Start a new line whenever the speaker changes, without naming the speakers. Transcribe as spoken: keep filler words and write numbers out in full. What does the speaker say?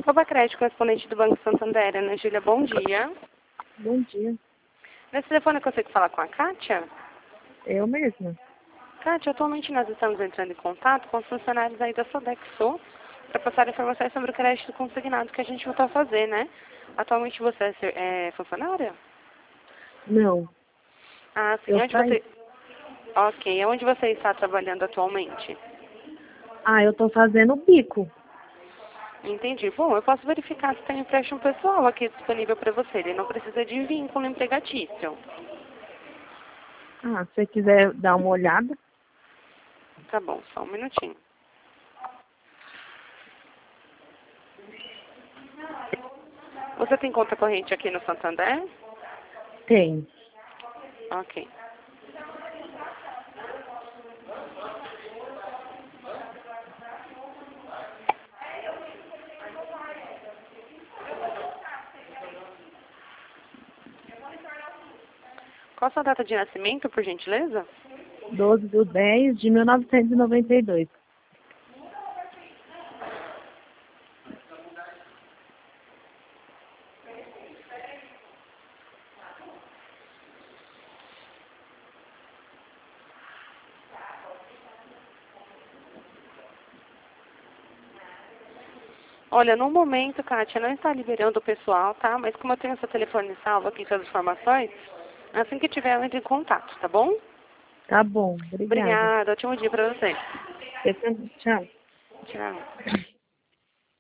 Oba Crédito, correspondente do Banco Santander, Ana Júlia, bom dia.
Bom dia.
Nesse telefone eu consigo falar com a Kátia?
Eu mesma.
Kátia, atualmente nós estamos entrando em contato com os funcionários aí da Sodexo para passar informações sobre o crédito consignado que a gente voltou a fazer, né? Atualmente você é, ser- é funcionária?
Não.
Ah, sim.
Eu
Onde
saí.
você... Ok. Onde você está trabalhando atualmente?
Ah, eu tô fazendo bico.
Entendi. Bom, eu posso verificar se tem empréstimo pessoal aqui disponível para você. Ele não precisa de vínculo empregatício.
Ah, se você quiser dar uma olhada.
Tá bom, só um minutinho. Você tem conta corrente aqui no Santander?
Tem.
Ok. Qual a sua data de nascimento, por gentileza?
doze de dez de mil novecentos e noventa e dois.
Olha, no momento, Kátia, não está liberando o pessoal, tá? Mas como eu tenho seu telefone salvo aqui com as informações, assim que tiver, eu entro em contato, tá bom?
Tá bom. Obrigada.
Obrigada. Ótimo dia para você.
Você também. Tchau.
Tchau.